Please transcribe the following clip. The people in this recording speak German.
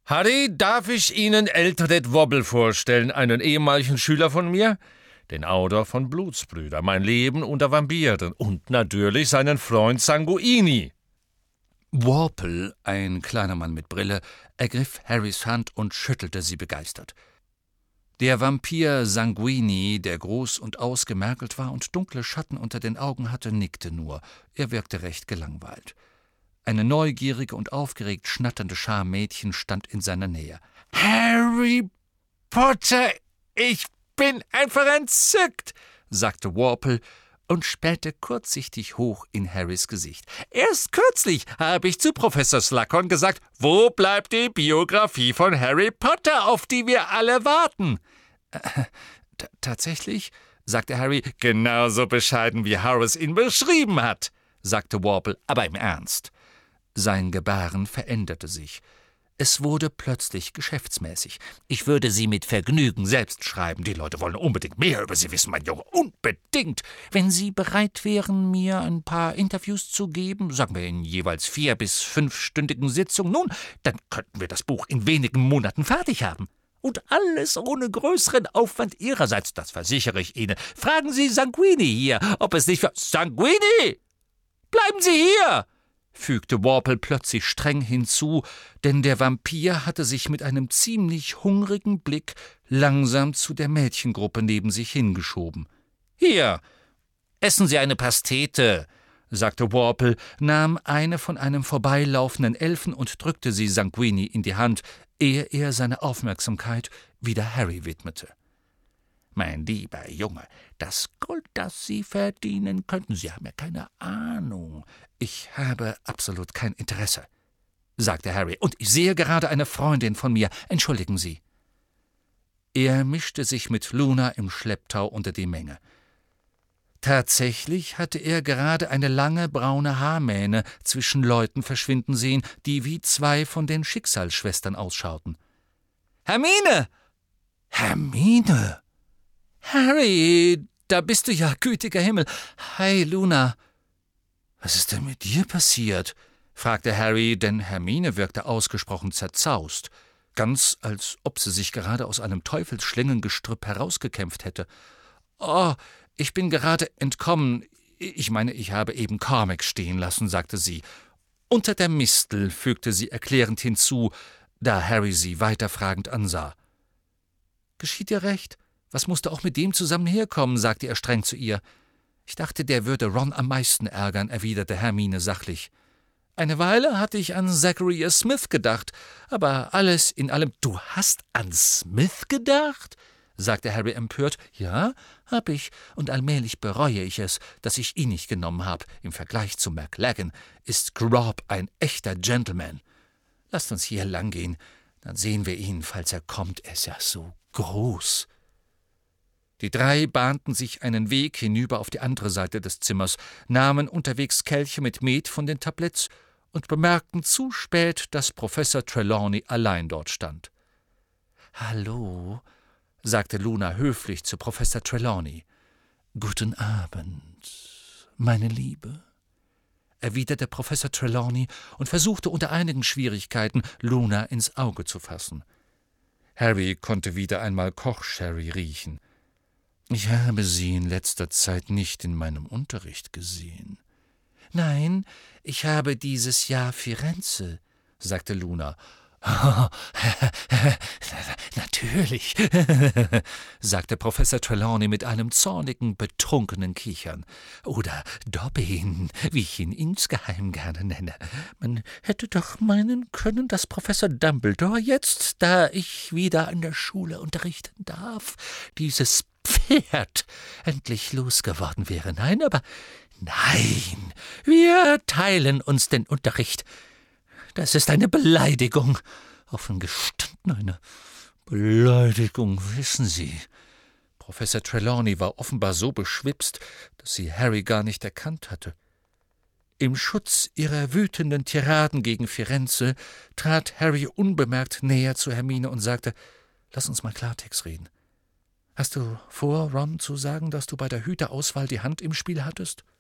Harry, darf ich Ihnen Eltred Wobble vorstellen, einen ehemaligen Schüler von mir? Den Autor von Blutsbrüder, mein Leben unter Vampiren und natürlich seinen Freund Sanguini. Worple, ein kleiner Mann mit Brille, ergriff Harrys Hand und schüttelte sie begeistert. Der Vampir Sanguini, der groß und ausgemergelt war und dunkle Schatten unter den Augen hatte, nickte nur. Er wirkte recht gelangweilt. Eine neugierige und aufgeregt schnatternde Schar Mädchen stand in seiner Nähe. »Harry Potter, ich bin einfach entzückt«, sagte Worple und spähte kurzsichtig hoch in Harrys Gesicht. »Erst kürzlich habe ich zu Professor Slughorn gesagt, wo bleibt die Biografie von Harry Potter, auf die wir alle warten?« »Tatsächlich?« sagte Harry. »Genauso bescheiden, wie Horace ihn beschrieben hat«, sagte Worple, aber im Ernst. Sein Gebaren veränderte sich. Es wurde plötzlich geschäftsmäßig. »Ich würde sie mit Vergnügen selbst schreiben. Die Leute wollen unbedingt mehr über Sie wissen, mein Junge. Unbedingt. Wenn Sie bereit wären, mir ein paar Interviews zu geben, sagen wir in jeweils 4- bis 5-stündigen Sitzungen, nun, dann könnten wir das Buch in wenigen Monaten fertig haben. Und alles ohne größeren Aufwand Ihrerseits, das versichere ich Ihnen. Fragen Sie Sanguini hier, ob es nicht für... »Sanguini! Bleiben Sie hier!« fügte Worple plötzlich streng hinzu, denn der Vampir hatte sich mit einem ziemlich hungrigen Blick langsam zu der Mädchengruppe neben sich hingeschoben. »Hier, essen Sie eine Pastete«, sagte Worple, nahm eine von einem vorbeilaufenden Elfen und drückte sie Sanguini in die Hand, ehe er seine Aufmerksamkeit wieder Harry widmete. »Mein lieber Junge, das Gold, das Sie verdienen könnten, Sie haben ja keine Ahnung.« »Ich habe absolut kein Interesse«, sagte Harry, »und ich sehe gerade eine Freundin von mir. Entschuldigen Sie.« Er mischte sich mit Luna im Schlepptau unter die Menge. Tatsächlich hatte er gerade eine lange braune Haarmähne zwischen Leuten verschwinden sehen, die wie 2 von den Schicksalsschwestern ausschauten. »Hermine! Hermine! Harry, da bist du ja, gütiger Himmel. Hi, Luna.« »Was ist denn mit dir passiert?« fragte Harry, denn Hermine wirkte ausgesprochen zerzaust, ganz als ob sie sich gerade aus einem Teufelsschlingengestrüpp herausgekämpft hätte. »Oh, ich bin gerade entkommen. Ich meine, ich habe eben Cormac stehen lassen«, sagte sie. »Unter der Mistel«, fügte sie erklärend hinzu, da Harry sie weiterfragend ansah. »Geschieht dir recht? Was musste auch mit dem zusammen herkommen?«, sagte er streng zu ihr. »Ich dachte, der würde Ron am meisten ärgern«, erwiderte Hermine sachlich. »Eine Weile hatte ich an Zachariah Smith gedacht, aber alles in allem...« »Du hast an Smith gedacht?«, sagte Harry empört. »Ja, hab ich, und allmählich bereue ich es, dass ich ihn nicht genommen habe. Im Vergleich zu McLaggen ist Grob ein echter Gentleman. Lasst uns hier langgehen, dann sehen wir ihn, falls er kommt. Er ist ja so groß.« Die 3 bahnten sich einen Weg hinüber auf die andere Seite des Zimmers, nahmen unterwegs Kelche mit Met von den Tabletts und bemerkten zu spät, dass Professor Trelawney allein dort stand. »Hallo«, sagte Luna höflich zu Professor Trelawney. »Guten Abend, meine Liebe«, erwiderte Professor Trelawney und versuchte unter einigen Schwierigkeiten, Luna ins Auge zu fassen. Harry konnte wieder einmal Kochsherry riechen. »Ich habe Sie in letzter Zeit nicht in meinem Unterricht gesehen.« »Nein, ich habe dieses Jahr Firenze«, sagte Luna. »Oh, natürlich«, sagte Professor Trelawney mit einem zornigen, betrunkenen Kichern. »Oder Dobbin, wie ich ihn insgeheim gerne nenne. Man hätte doch meinen können, dass Professor Dumbledore jetzt, da ich wieder an der Schule unterrichten darf, dieses Pferd endlich losgeworden wäre. Nein, aber nein, wir teilen uns den Unterricht. Das ist eine Beleidigung. Offen gestanden eine Beleidigung, wissen Sie.« Professor Trelawney war offenbar so beschwipst, dass sie Harry gar nicht erkannt hatte. Im Schutz ihrer wütenden Tiraden gegen Firenze trat Harry unbemerkt näher zu Hermine und sagte, »Lass uns mal Klartext reden. Hast du vor, Ron zu sagen, dass du bei der Hüterauswahl die Hand im Spiel hattest?«